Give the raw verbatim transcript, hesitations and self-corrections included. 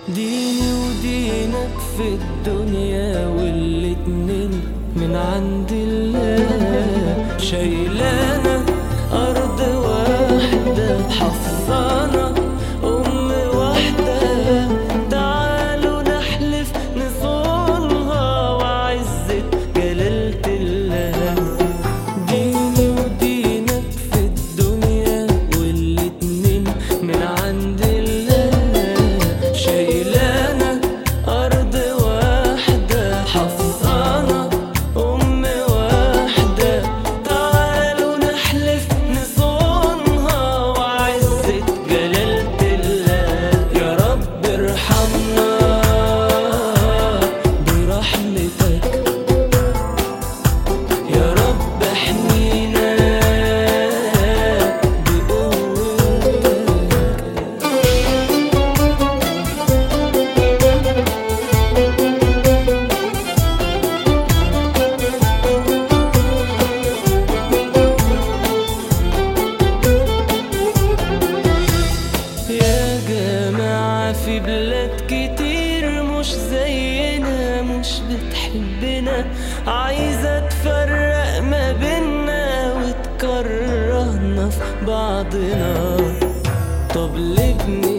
ديني ودينك في الدنيا والاتنين من عند الله، شايلانا أرض واحدة حفظانا أم واحدة، تعالوا نحلف نصونها وعزة جلالة الله. ديني ودينك في الدنيا والاتنين من عند الله، شايلانا أرض واحدة حفظانا أم واحدة، تعالوا نحلف نصونها وعزة جلالة الله. يا رب ارحمنا برحمتك، يا رب احمينا بقوتك. يا جماعة في بلاد كتير مش زينا، مش بتحبنا، عايزة تفرق ما بينا وتكرهنا في بعضنا. طب ليه بني